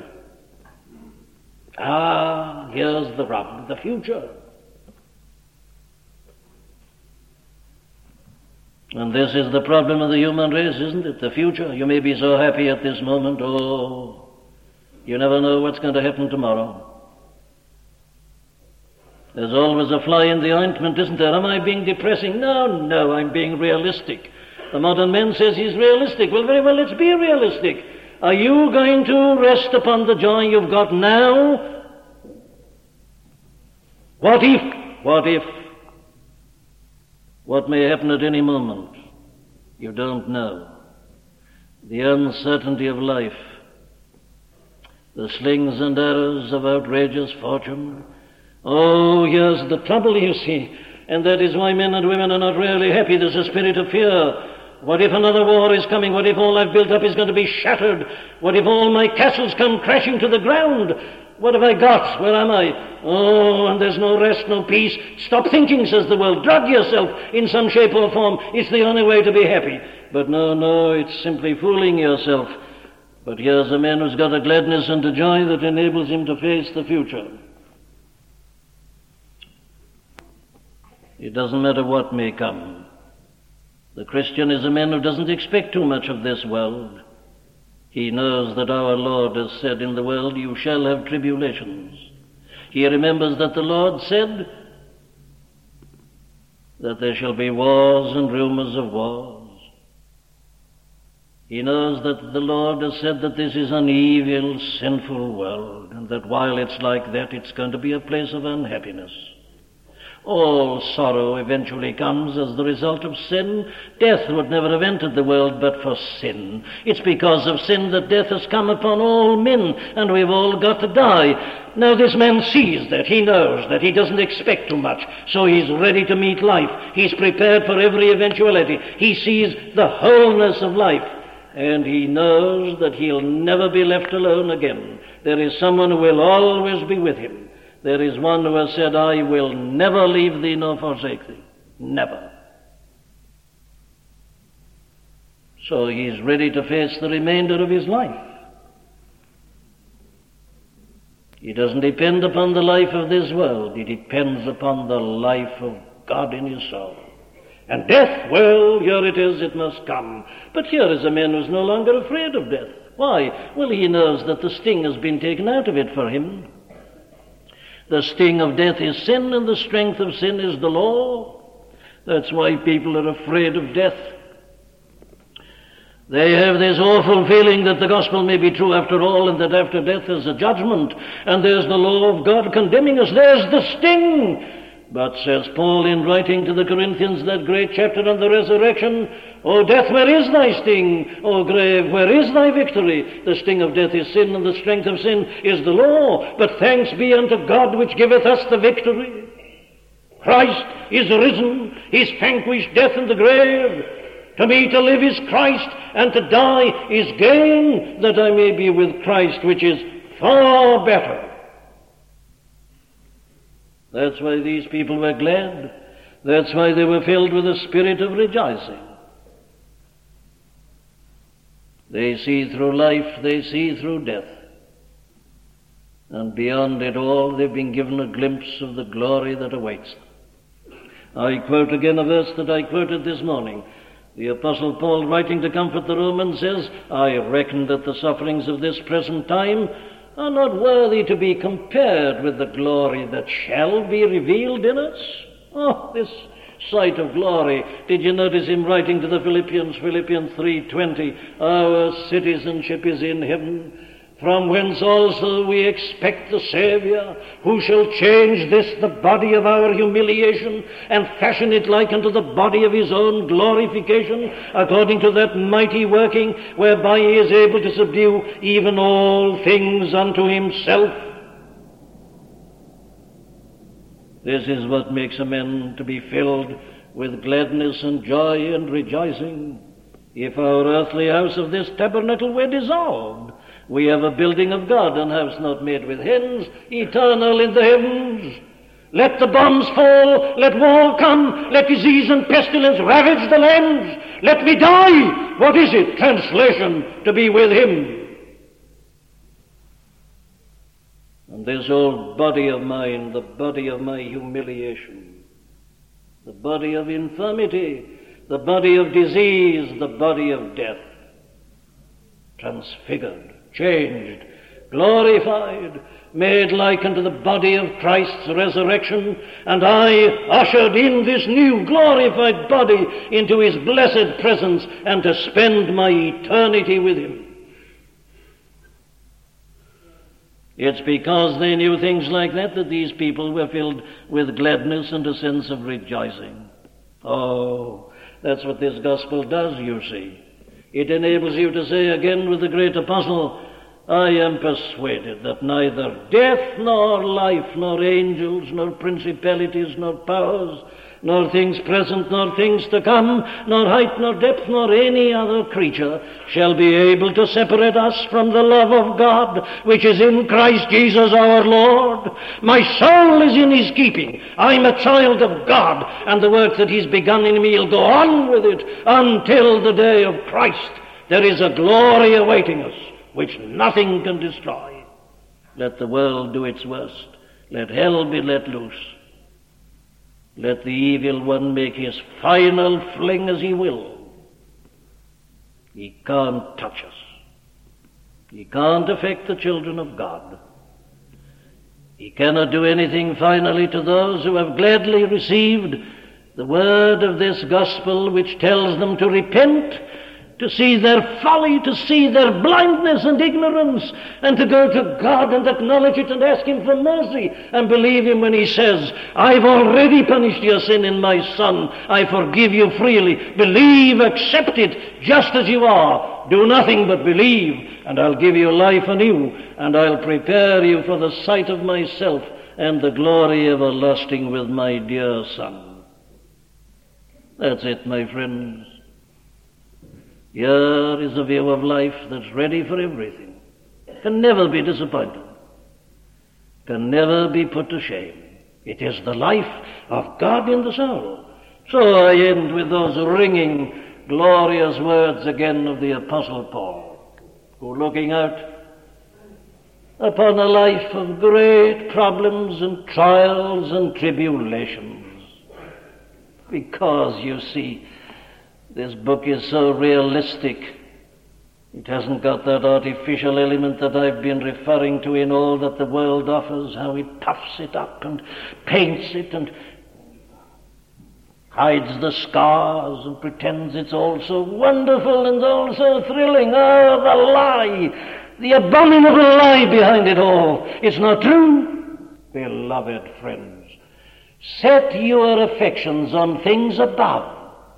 Ah, here's the rub, the future. And this is the problem of the human race, isn't it? The future. You may be so happy at this moment, oh, you never know what's going to happen tomorrow. There's always a fly in the ointment, isn't there? Am I being depressing? No, I'm being realistic. The modern man says he's realistic. Well, very well, let's be realistic. Are you going to rest upon the joy you've got now? What if? What may happen at any moment? You don't know. The uncertainty of life, the slings and arrows of outrageous fortune. Oh, here's the trouble, you see, and that is why men and women are not really happy. There's a spirit of fear. What if another war is coming? What if all I've built up is going to be shattered? What if all my castles come crashing to the ground? What have I got? Where am I? Oh, and there's no rest, no peace. Stop thinking, says the world. Drug yourself in some shape or form. It's the only way to be happy. But no, it's simply fooling yourself. But here's a man who's got a gladness and a joy that enables him to face the future. It doesn't matter what may come. The Christian is a man who doesn't expect too much of this world. He knows that our Lord has said, in the world you shall have tribulations. He remembers that the Lord said that there shall be wars and rumors of wars. He knows that the Lord has said that this is an evil, sinful world, and that while it's like that, it's going to be a place of unhappiness. All sorrow eventually comes as the result of sin. Death would never have entered the world but for sin. It's because of sin that death has come upon all men, and we've all got to die. Now this man sees that. He knows that. He doesn't expect too much, so he's ready to meet life. He's prepared for every eventuality. He sees the wholeness of life, and he knows that he'll never be left alone again. There is someone who will always be with him. There is one who has said, I will never leave thee nor forsake thee. Never. So he's ready to face the remainder of his life. He doesn't depend upon the life of this world. He depends upon the life of God in his soul. And death, well, here it is, it must come. But here is a man who's no longer afraid of death. Why? Well, he knows that the sting has been taken out of it for him. The sting of death is sin, and the strength of sin is the law. That's why people are afraid of death. They have this awful feeling that the gospel may be true after all, and that after death there's a judgment, and there's the law of God condemning us. There's the sting. But, says Paul in writing to the Corinthians, that great chapter on the resurrection, O death, where is thy sting? O grave, where is thy victory? The sting of death is sin, and the strength of sin is the law. But thanks be unto God which giveth us the victory. Christ is risen. He's vanquished death and the grave. To me to live is Christ, and to die is gain, that I may be with Christ, which is far better. That's why these people were glad. That's why they were filled with a spirit of rejoicing. They see through life, they see through death. And beyond it all, they've been given a glimpse of the glory that awaits them. I quote again a verse that I quoted this morning. The Apostle Paul, writing to comfort the Romans, says, I reckon that the sufferings of this present time are not worthy to be compared with the glory that shall be revealed in us. Oh, this sight of glory. Did you notice him writing to the Philippians 3:20, our citizenship is in heaven, from whence also we expect the Saviour, who shall change this, the body of our humiliation, and fashion it like unto the body of his own glorification, according to that mighty working whereby he is able to subdue even all things unto himself. This is what makes a man to be filled with gladness and joy and rejoicing. If our earthly house of this tabernacle were dissolved, We have a building of God, an house not made with hands, eternal in the heavens. Let the bombs fall, let war come, let disease and pestilence ravage the lands. Let me die. What is it? Translation, to be with him. And this old body of mine, the body of my humiliation, the body of infirmity, the body of disease, the body of death, transfigured, changed, glorified, made like unto the body of Christ's resurrection, and I ushered in this new glorified body into his blessed presence and to spend my eternity with him. It's because they knew things like that these people were filled with gladness and a sense of rejoicing. Oh, that's what this gospel does, you see. It enables you to say again with the great apostle, I am persuaded that neither death nor life, nor angels, nor principalities, nor powers, nor things present, nor things to come, nor height, nor depth, nor any other creature shall be able to separate us from the love of God, which is in Christ Jesus our Lord. My soul is in his keeping. I'm a child of God, and the work that he's begun in me, he'll go on with it until the day of Christ. There is a glory awaiting us, which nothing can destroy. Let the world do its worst. Let hell be let loose. Let the evil one make his final fling as he will. He can't touch us. He can't affect the children of God. He cannot do anything finally to those who have gladly received the word of this gospel, which tells them to repent, to see their folly, to see their blindness and ignorance, and to go to God and acknowledge it and ask him for mercy and believe him when he says, I've already punished your sin in my Son. I forgive you freely. Believe, accept it just as you are. Do nothing but believe, and I'll give you life anew, and I'll prepare you for the sight of myself and the glory everlasting with my dear Son. That's it, my friends. Here is a view of life that's ready for everything, can never be disappointed, can never be put to shame. It is the life of God in the soul. So I end with those ringing, glorious words again of the Apostle Paul, who, looking out upon a life of great problems and trials and tribulations, because, you see, this book is so realistic. It hasn't got that artificial element that I've been referring to in all that the world offers, how it puffs it up and paints it and hides the scars and pretends it's all so wonderful and all so thrilling. Oh, the lie, the abominable lie behind it all. It's not true. Beloved friends, set your affections on things above,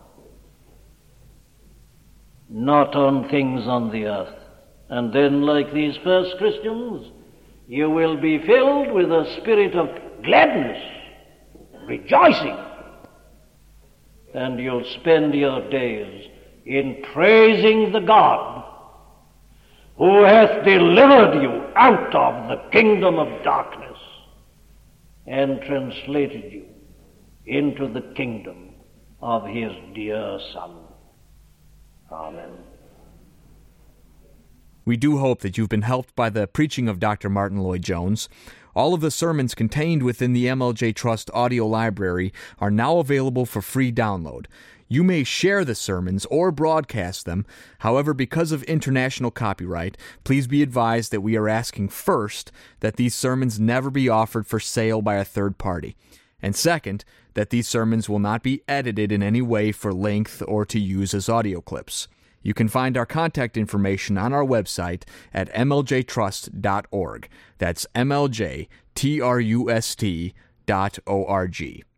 not on things on the earth. And then, like these first Christians, you will be filled with a spirit of gladness, rejoicing, and you'll spend your days in praising the God who hath delivered you out of the kingdom of darkness and translated you into the kingdom of his dear Son. Amen. We do hope that you've been helped by the preaching of Dr. Martyn Lloyd-Jones. All of the sermons contained within the MLJ Trust audio library are now available for free download. You may share the sermons or broadcast them. However, because of international copyright, please be advised that we are asking first that these sermons never be offered for sale by a third party. And second, that these sermons will not be edited in any way for length or to use as audio clips. You can find our contact information on our website at mljtrust.org. That's mljtrust.org.